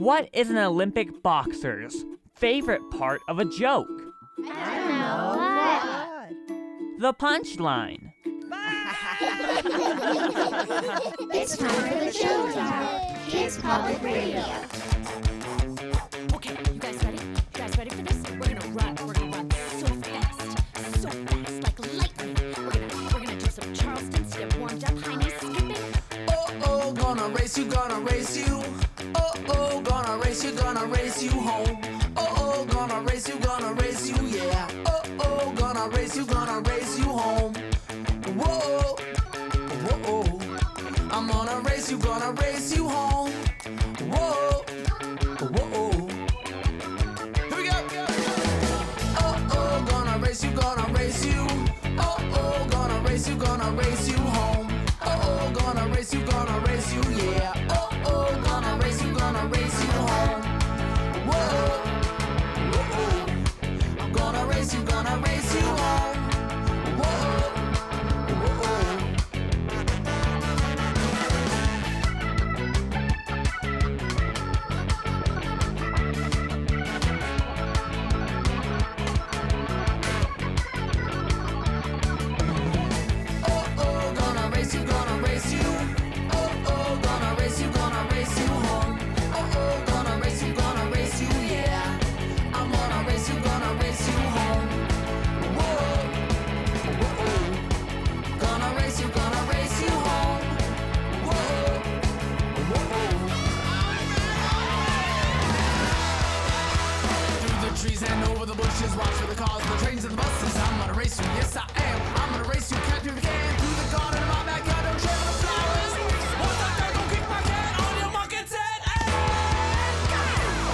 What is an Olympic boxer's favorite part of a joke? I don't know. The punchline. It's time for the Children's Hour. Kids Public Radio. Okay, you guys ready? You guys ready for this? We're gonna run so fast, like lightning. We're gonna do some Charleston to get warmed up, high knee skipping. Oh, gonna race you. Oh, gonna race you home. Oh, gonna race you, yeah. Oh, gonna race you home. Whoa, I'm gonna race you home. Whoa. Here we go. Oh, gonna race you. Oh, gonna race you home. Oh, gonna race you, yeah. Oh, gonna race you home. Whoa. I'm gonna race you home. Whoa. Trees and over the bushes, watch for the cars, the trains and the buses. I'm gonna race you, yes I am. I'm gonna race you, can't do it again. Through the garden of my backyard, don't tread on the flowers. Once I start, don't kick my can on your monkey's head. And go!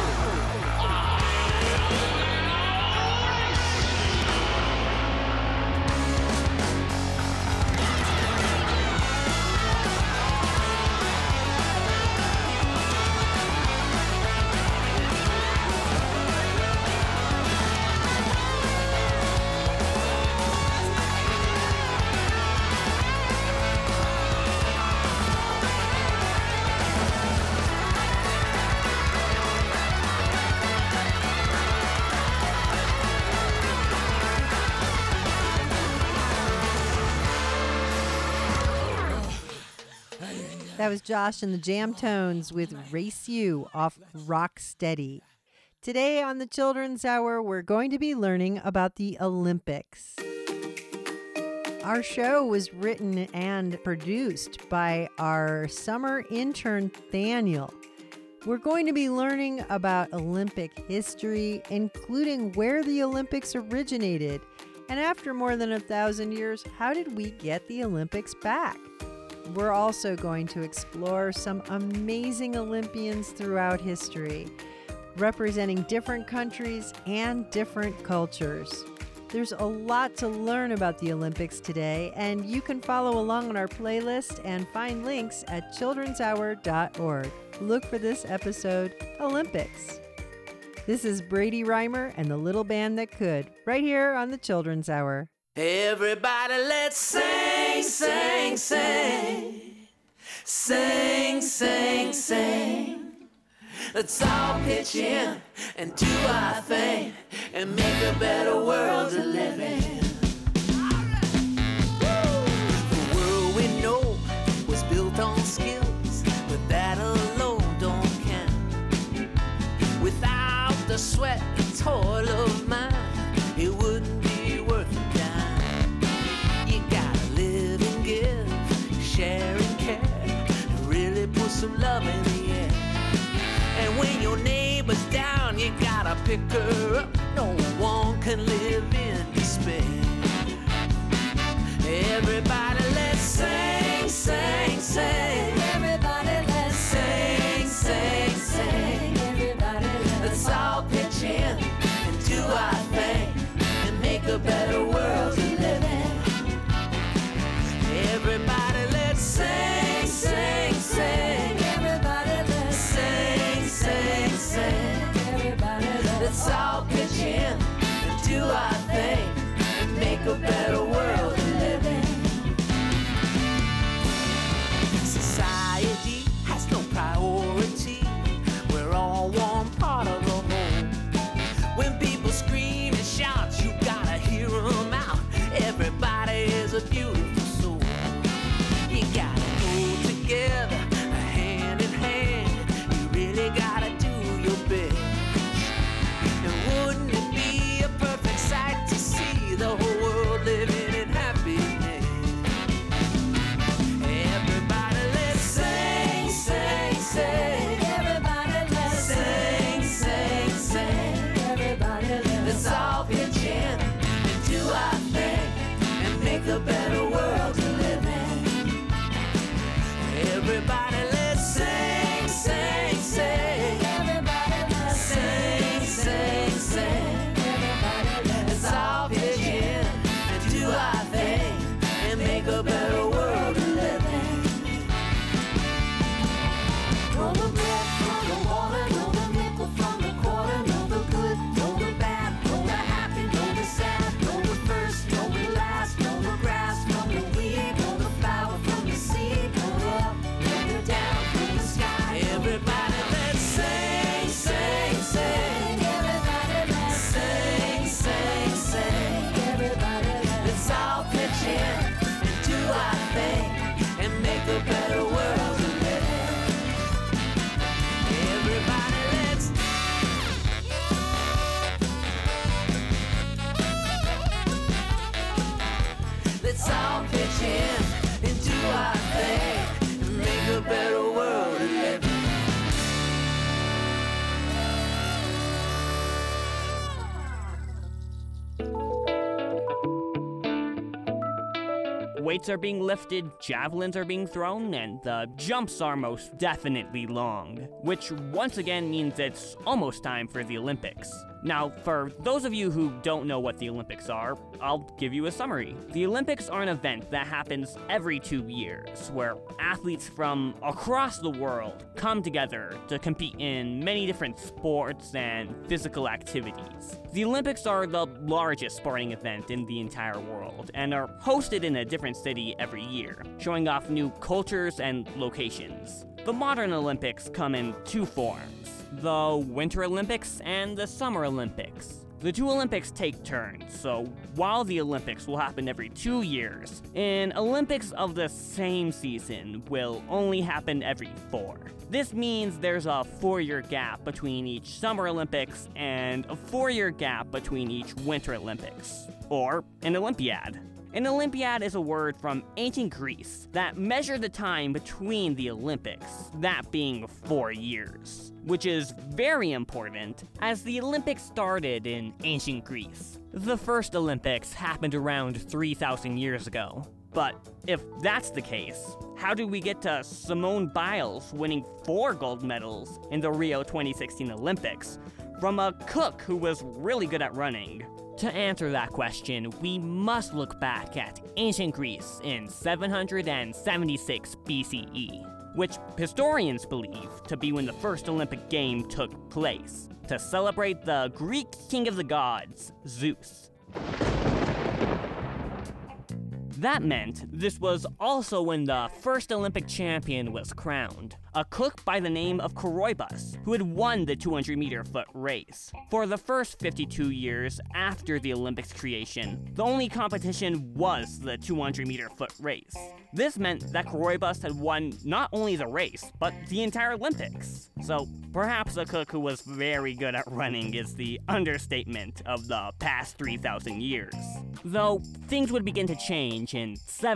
That was Josh and the Jam Tones with Race You off Rock Steady. Today on the Children's Hour, we're going to be learning about the Olympics. Our show was written and produced by our summer intern, Thaniel. We're going to be learning about Olympic history, including where the Olympics originated. And after more than 1,000 years, how did we get the Olympics back? We're also going to explore some amazing Olympians throughout history, representing different countries and different cultures. There's a lot to learn about the Olympics today, and you can follow along on our playlist and find links at childrenshour.org. Look for this episode, Olympics. This is Brady Reimer and the Little Band That Could, right here on the Children's Hour. Everybody, let's sing, sing, sing. Sing, sing, sing. Let's all pitch in and do our thing and make a better world to live in. The world we know was built on skills, but that alone don't count. Without the sweat and toil of mine, it wouldn't be worth a dime. You gotta live and give, share and care, and really put some love in the air. And when your neighbor's down, you gotta pick her up. No one can live in despair. Everybody, let's sing, sing, sing. Everybody, let's sing, sing, sing. Everybody, let's all pitch in and do our thing and make a better world to live in. Everybody, let's sing, sing, sing. Everybody, let's sing, sing, sing. Everybody, let's all pitch in and do our thing and make a better world to live in. Society has no priority. We're all Everybody, let's sing, sing, sing. Everybody, let's sing, sing, sing. Everybody, let's all pitch in and do our thing and make a better world to live in. Know the bread from the water, know the nickel from the quarter, know the good, know the bad, know the happy, know the sad, know the first, know the last, know the grass from the weed, know the flower from the seed, know the up, know the down from the sky. Everybody, let's sing, sing, sing. Everybody, let's sing, sing, sing. Everybody, let's all pitch in and do our thing and make a better world to live in. Everybody, let's all pitch in and do our thing and make a better world to live in. Weights are being lifted, javelins are being thrown, and the jumps are most definitely long, which once again means it's almost time for the Olympics. Now, for those of you who don't know what the Olympics are, I'll give you a summary. The Olympics are an event that happens every 2 years, where athletes from across the world come together to compete in many different sports and physical activities. The Olympics are the largest sporting event in the entire world, and are hosted in a different city every year, showing off new cultures and locations. The modern Olympics come in two forms: the Winter Olympics and the Summer Olympics. The two Olympics take turns, so while the Olympics will happen every 2 years, an Olympics of the same season will only happen every 4. This means there's a 4-year gap between each Summer Olympics and a 4-year gap between each Winter Olympics, or an Olympiad. An Olympiad is a word from ancient Greece that measured the time between the Olympics, that being 4 years, which is very important as the Olympics started in ancient Greece. The first Olympics happened around 3,000 years ago. But if that's the case, how do we get to Simone Biles winning 4 gold medals in the Rio 2016 Olympics from a cook who was really good at running? To answer that question, we must look back at ancient Greece in 776 BCE, which historians believe to be when the first Olympic game took place, to celebrate the Greek king of the gods, Zeus. That meant this was also when the first Olympic champion was crowned, a cook by the name of Coroebus, who had won the 200-meter foot race. For the first 52 years after the Olympics creation, the only competition was the 200-meter foot race. This meant that Coroebus had won not only the race, but the entire Olympics. So perhaps a cook who was very good at running is the understatement of the past 3,000 years. Though things would begin to change in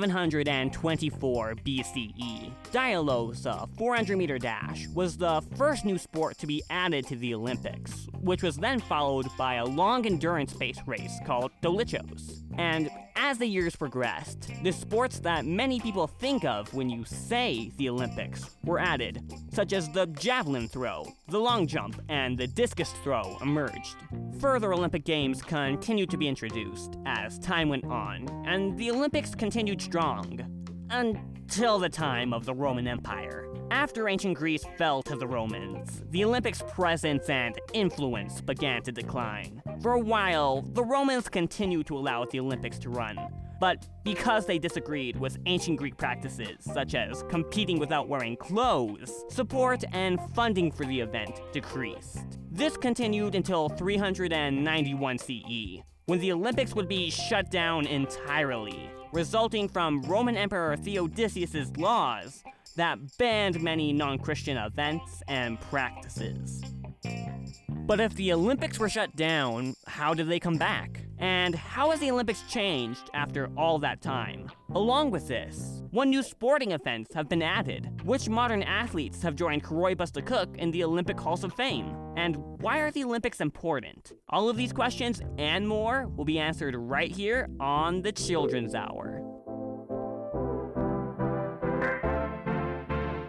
724 BCE. Dialos, a 400-meter dash, was the first new sport to be added to the Olympics, which was then followed by a long endurance-based race called Dolichos. And as the years progressed, the sports that many people think of when you say the Olympics were added, such as the javelin throw, the long jump, and the discus throw emerged. Further Olympic Games continued to be introduced as time went on, and the Olympics continued strong, until the time of the Roman Empire. After ancient Greece fell to the Romans, the Olympics' presence and influence began to decline. For a while, the Romans continued to allow the Olympics to run, but because they disagreed with ancient Greek practices, such as competing without wearing clothes, support and funding for the event decreased. This continued until 391 CE, when the Olympics would be shut down entirely, resulting from Roman Emperor Theodosius' laws that banned many non-Christian events and practices. But if the Olympics were shut down, how did they come back? And how has the Olympics changed after all that time? Along with this, what new sporting events have been added? Which modern athletes have joined Coroebus the Cook in the Olympic Halls of Fame? And why are the Olympics important? All of these questions and more will be answered right here on the Children's Hour.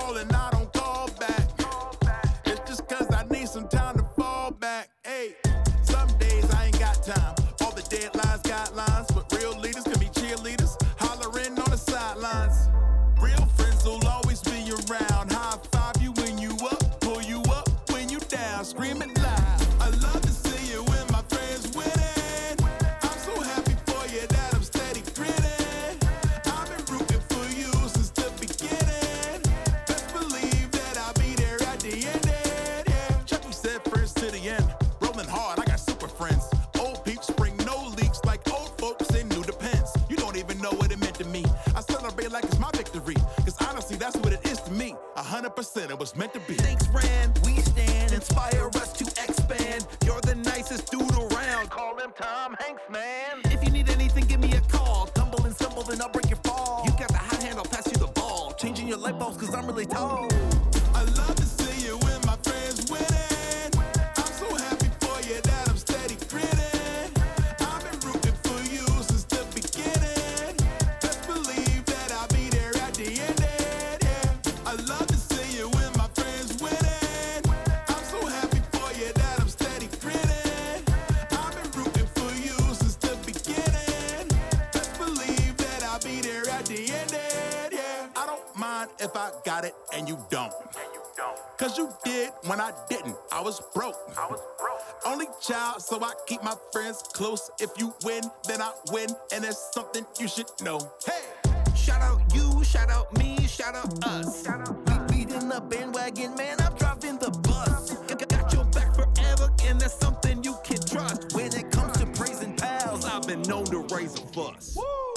calling, I don't call back. It's just cause I need some time to fall back. Hey, some days I ain't got time. All the deadlines got lines, but real leaders can be cheerleaders, hollering on the sidelines. Real friends will always be around. High five you when you up, pull you up when you down. Scream it loud. I love to see you when my friends winning. I'm so happy for you that I'm steady grinning. I've been rooting for you since the beginning. Best believe that I'll be there at the end. Yeah. Chucky said first to the end. Rolling hard, I got super friends. Old peeps bring no leaks like old folks in new depends. You don't even know what it meant to me. I celebrate like it's my victory, cause honestly that's what it is to me. 100% it was meant to be. Thanks, Rand. We stand, inspire us to expand. You're the nicest dude around. Call him Tom Hanks, man. If you need anything, give me a call. Tumble and stumble, then I'll break your fall. You got the hot hand, I'll pass you the ball. Changing your light bulbs, cause I'm really tall. I love to see you when my friends winning. I'm so happy for you that I'm steady grinning. I've been rooting for you since the beginning. Best believe that I'll be there at the end. Yeah. I love to see you when my friends winning. I'm so happy for you that I'm steady grinning. I've been rooting for you since the beginning. Best believe that I'll be there at the end. Yeah. I don't mind if I got it and you don't. Cause you did when I didn't. I was broke. Only child, so I keep my friends close. If you win, then I win, and it's something you should know. Hey! Shout out you, shout out me, shout out us. We beating the bandwagon, man, I'm driving the bus. Got your back forever, and that's something you can trust. When it comes to praising pals, I've been known to raise a fuss.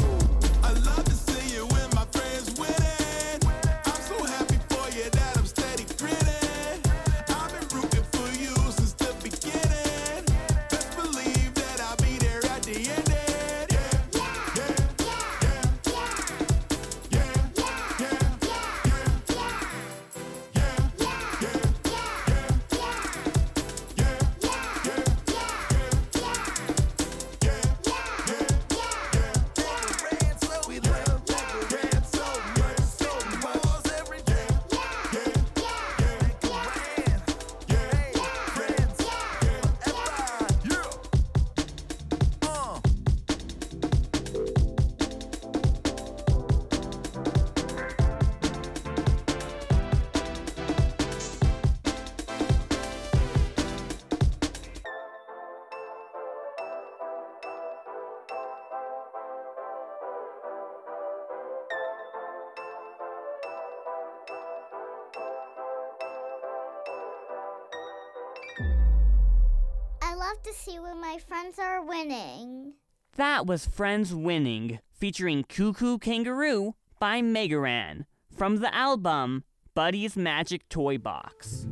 I love to see you when my friends winning. I'm so happy for you that I'm steady grinning. I've been rooting for you since the beginning. Best believe that I'll be there at the end. We love Rand so much, so much every day. Make a Rand, hey, friends, forever. I love to see when my friends are winning. That was Friends Winning, featuring Cuckoo Kangaroo by Megaran, from the album Buddy's Magic Toy Box.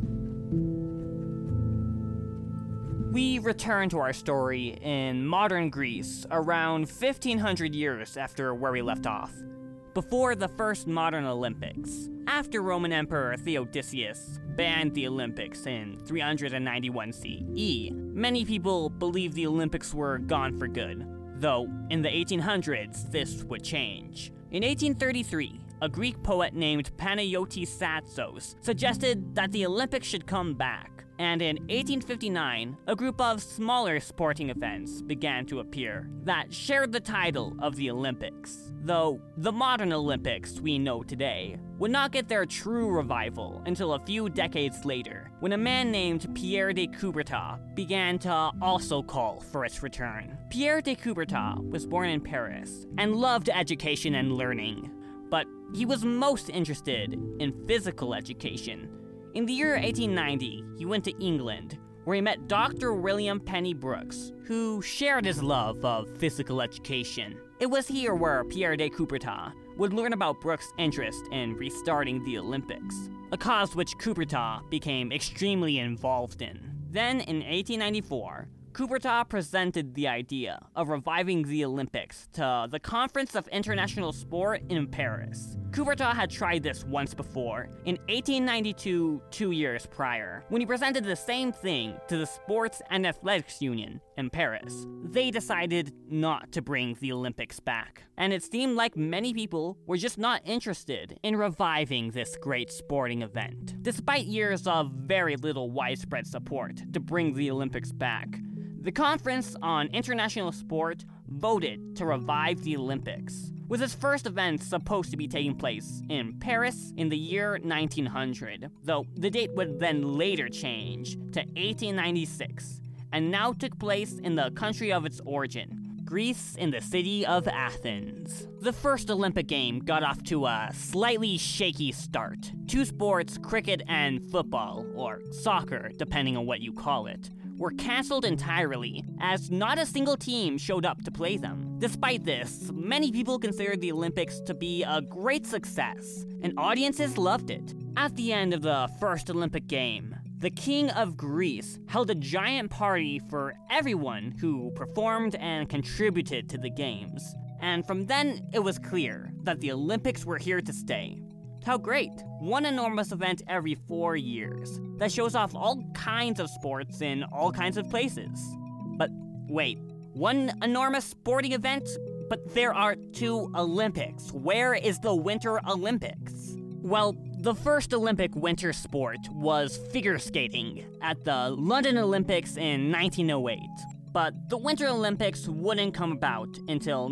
We return to our story in modern Greece, around 1500 years after where we left off, before the first modern Olympics, after Roman Emperor Theodosius banned the Olympics in 391 CE. Many people believe the Olympics were gone for good, though in the 1800s this would change. In 1833, a Greek poet named Panayotis Satsos suggested that the Olympics should come back. And in 1859, a group of smaller sporting events began to appear that shared the title of the Olympics. Though the modern Olympics we know today would not get their true revival until a few decades later, when a man named Pierre de Coubertin began to also call for its return. Pierre de Coubertin was born in Paris and loved education and learning, but he was most interested in physical education. In the year 1890, he went to England, where he met Dr. William Penny Brooks, who shared his love of physical education. It was here where Pierre de Coubertin would learn about Brooks' interest in restarting the Olympics, a cause which Coubertin became extremely involved in. Then, in 1894, Coubertin presented the idea of reviving the Olympics to the Conference of International Sport in Paris. Coubertin had tried this once before, in 1892, 2 years prior, when he presented the same thing to the Sports and Athletics Union in Paris. They decided not to bring the Olympics back, and it seemed like many people were just not interested in reviving this great sporting event. Despite years of very little widespread support to bring the Olympics back, the Conference on International Sport voted to revive the Olympics, with its first event supposed to be taking place in Paris in the year 1900, though the date would then later change to 1896, and now took place in the country of its origin, Greece, in the city of Athens. The first Olympic game got off to a slightly shaky start. Two sports, cricket and football, or soccer, depending on what you call it, were cancelled entirely, as not a single team showed up to play them. Despite this, many people considered the Olympics to be a great success, and audiences loved it. At the end of the first Olympic game, the King of Greece held a giant party for everyone who performed and contributed to the games. And from then, it was clear that the Olympics were here to stay. How great! One enormous event every 4 years that shows off all kinds of sports in all kinds of places. But wait, one enormous sporting event? But there are two Olympics. Where is the Winter Olympics? Well, the first Olympic winter sport was figure skating at the London Olympics in 1908. But the Winter Olympics wouldn't come about until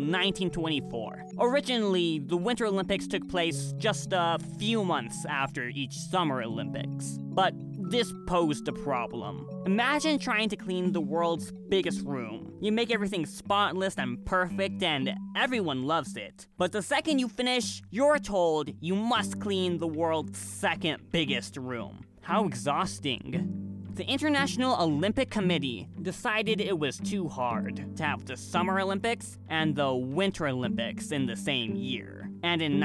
1924. Originally, the Winter Olympics took place just a few months after each Summer Olympics. But this posed a problem. Imagine trying to clean the world's biggest room. You make everything spotless and perfect, and everyone loves it. But the second you finish, you're told you must clean the world's second biggest room. How exhausting. The International Olympic Committee decided it was too hard to have the Summer Olympics and the Winter Olympics in the same year. And in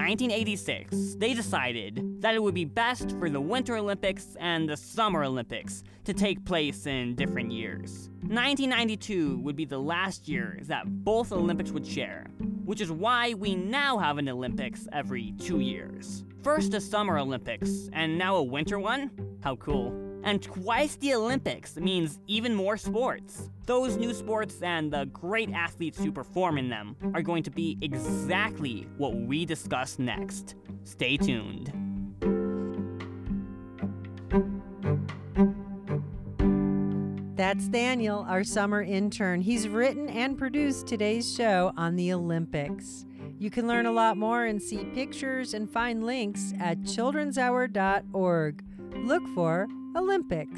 1986, they decided that it would be best for the Winter Olympics and the Summer Olympics to take place in different years. 1992 would be the last year that both Olympics would share, which is why we now have an Olympics every 2 years. First a Summer Olympics, and now a winter one? How cool. And twice the Olympics means even more sports. Those new sports and the great athletes who perform in them are going to be exactly what we discuss next. Stay tuned. That's Daniel, our summer intern. He's written and produced today's show on the Olympics. You can learn a lot more and see pictures and find links at childrenshour.org. Look for Olympics.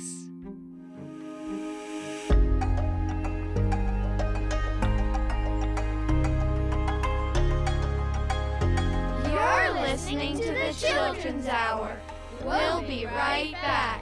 You're listening to the Children's Hour. We'll be right back.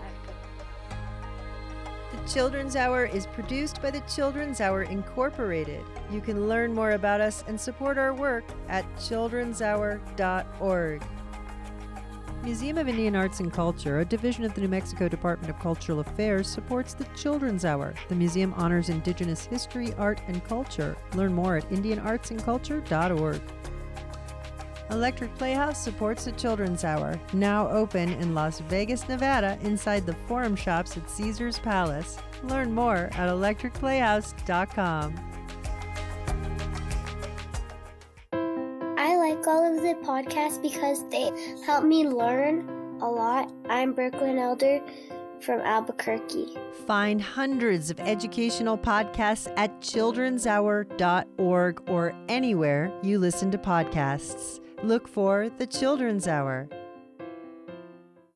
The Children's Hour is produced by the Children's Hour Incorporated. You can learn more about us and support our work at childrenshour.org. Museum of Indian Arts and Culture, a division of the New Mexico Department of Cultural Affairs, supports the Children's Hour. The museum honors Indigenous history, art, and culture. Learn more at indianartsandculture.org. Electric Playhouse supports the Children's Hour, now open in Las Vegas, Nevada, inside the Forum Shops at Caesars Palace. Learn more at electricplayhouse.com. I like all of the podcasts because they help me learn a lot. I'm Brooklyn Elder from Albuquerque. Find hundreds of educational podcasts at childrenshour.org or anywhere you listen to podcasts. Look for The Children's Hour.